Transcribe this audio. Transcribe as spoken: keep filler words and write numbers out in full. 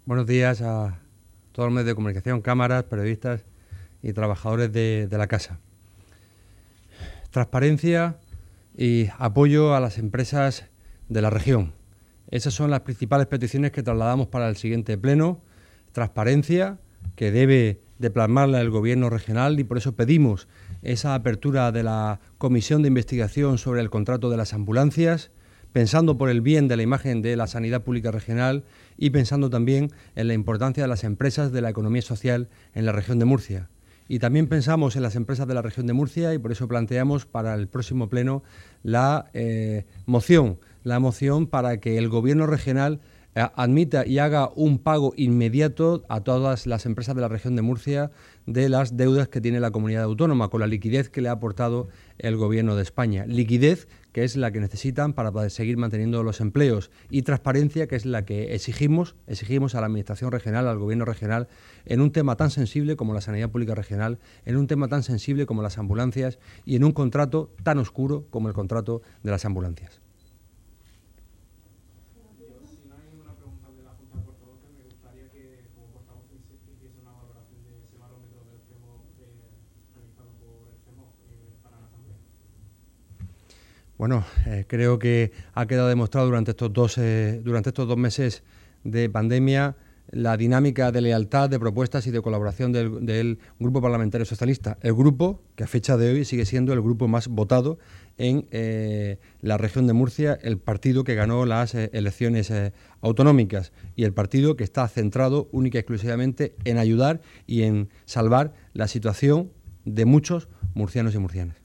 Buenos días a todos los medios de comunicación, cámaras, periodistas y trabajadores de, de la casa. Transparencia y apoyo a las empresas de la región. Esas son las principales peticiones que trasladamos para el siguiente pleno. Transparencia, que debe de plasmarla el Gobierno regional, y por eso pedimos esa apertura de la comisión de investigación sobre el contrato de las ambulancias, pensando por el bien de la imagen de la sanidad pública regional y pensando también en la importancia de las empresas de la economía social en la región de Murcia. Y también pensamos en las empresas de la región de Murcia y por eso planteamos para el próximo pleno la eh, moción, la moción para que el Gobierno regional eh, admita y haga un pago inmediato a todas las empresas de la región de Murcia de las deudas que tiene la comunidad autónoma con la liquidez que le ha aportado el Gobierno de España. Liquidez que es la que necesitan para poder seguir manteniendo los empleos, y transparencia, que es la que exigimos, exigimos a la Administración regional, al Gobierno regional, en un tema tan sensible como la sanidad pública regional, en un tema tan sensible como las ambulancias y en un contrato tan oscuro como el contrato de las ambulancias. Bueno, eh, creo que ha quedado demostrado durante estos dos, eh, durante estos dos meses de pandemia la dinámica de lealtad, de propuestas y de colaboración del, del Grupo Parlamentario Socialista. El grupo que a fecha de hoy sigue siendo el grupo más votado en eh, la región de Murcia, el partido que ganó las eh, elecciones eh, autonómicas y el partido que está centrado única y exclusivamente en ayudar y en salvar la situación de muchos murcianos y murcianas.